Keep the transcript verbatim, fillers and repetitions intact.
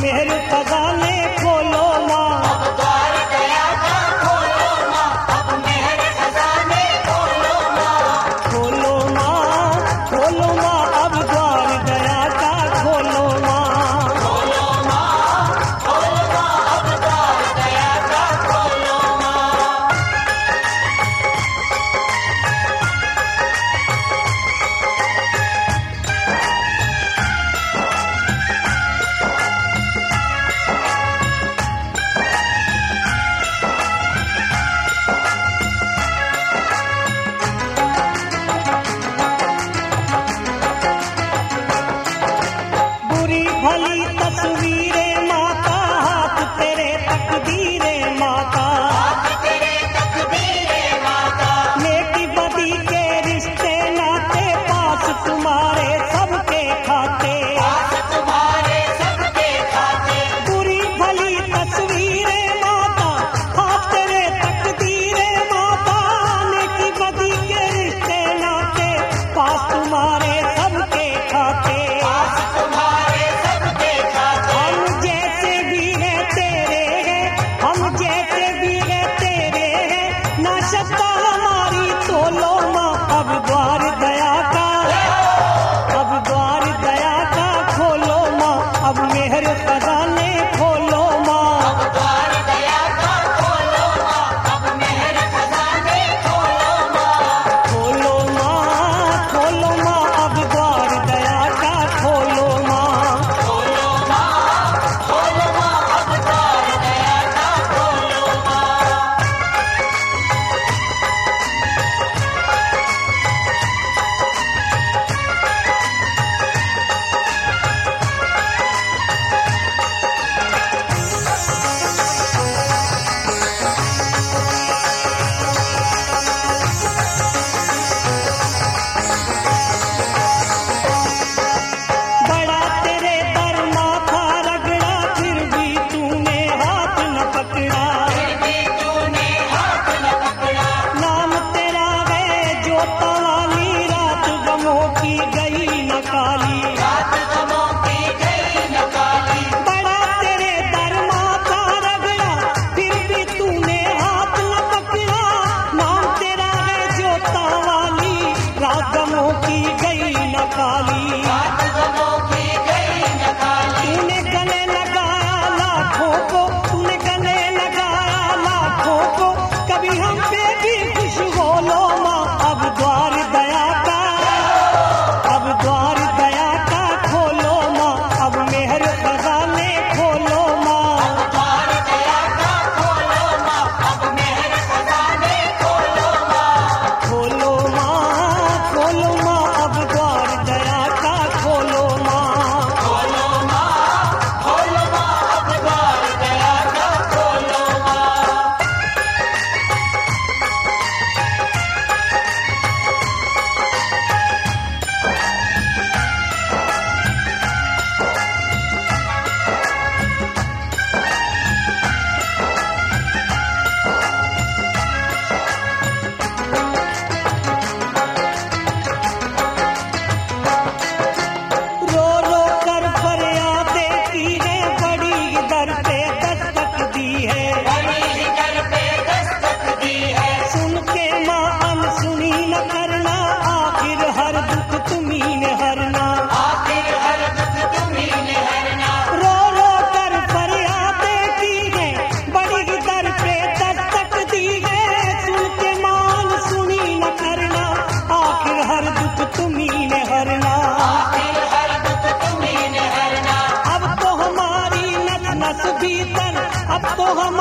मेहर खजाने खोलो माँ, अब द्वार दया का खोलो माँ, अब मेहर खजाने खोलो माँ, खोलो माँ, खोलो माँ, अब द्वार दया का खोलो माँ, खोलो माँ, खोलो माँ, अब द्वार दया का खोलो माँ। बुरी भली तस्वीरें माता, हाथ तेरे तकदीरें माता, हाथ तेरे तकदीरे माता, नेकी बदी के रिश्ते नाते, पास तुम्हारे सबके खाते, पास तुम्हारे सबके खाते, बुरी भली तस्वीरें माता, हाथ तेरे तकदीरें माता, नेकी बदी के रिश्ते नाते, पास तुम्हारे सबके खाते, पास तुम्हारे सबके खाते, हम जैसे भी है तेरे हैं, हम जैसे भी है तेरे हैं, ना शक्का हमारी तोलो माँ, अब द्वार दया का, अब द्वार दया का खोलो माँ, अब मेहर खजाने खोलो माँ, अब द्वार दया का खोलो माँ, अब मेहर खजाने खोलो माँ, खोलो माँ, खोलो माँ, अब द्वार दया का खोलो माँ, खोलो माँ, खोलो माँ, अब द्वार दया का खोलो माँ। बड़ा तेरे दर माथा रगड़ा, फिर भी तूने हाथ न पकड़ा, फिर भी तूने हाथ न पकड़ा, नाम तेरा है जोता वाली, रात गमों की गई न काली, रात गमों की गई न काली, बड़ा तेरे दर माथा रगड़ा, फिर भी तूने हाथ न पकड़ा, नाम तेरा है जोता वाली, रात गमों की गई न काली, रात गमों की गई न काली, तूने गले लगाया लाखों को, तूने गले लगाया लाखों को, कभी हम पे भी खुश हो लो माँ, अब द्वार दया का, अब द्वार दया का खोलो माँ, अब मेहर खजाने खोलो माँ, द्वार दया का खोलो माँ, अब मेहर खजाने खोलो माँ, खोलो माँ, खोलो माँ, अब द्वार दया का खोलो माँ, खोलो माँ, खोलो माँ, अब द्वार दया का खोलो माँ। रो रो कर फरियादें की है, बड़ी दर पे दस्तक दी है, बड़ी ही दर पे दस्तक दी है, सुन के माँ अनसुनी न करना, आखिर हर दुख तुम्ही ने हरना, आखिर हर दुख तुम्हीं ने हरना, रो रो कर फरियादें की है, बड़ी दर पे दस्तक दी है, सुन के माँ अनसुनी न करना, आखिर हर दुख तुम्ही ने हरना, आखिर हर दुख तुम्हीं ने हरना, अब तो हमारी नस नस भीतर, अब तो हम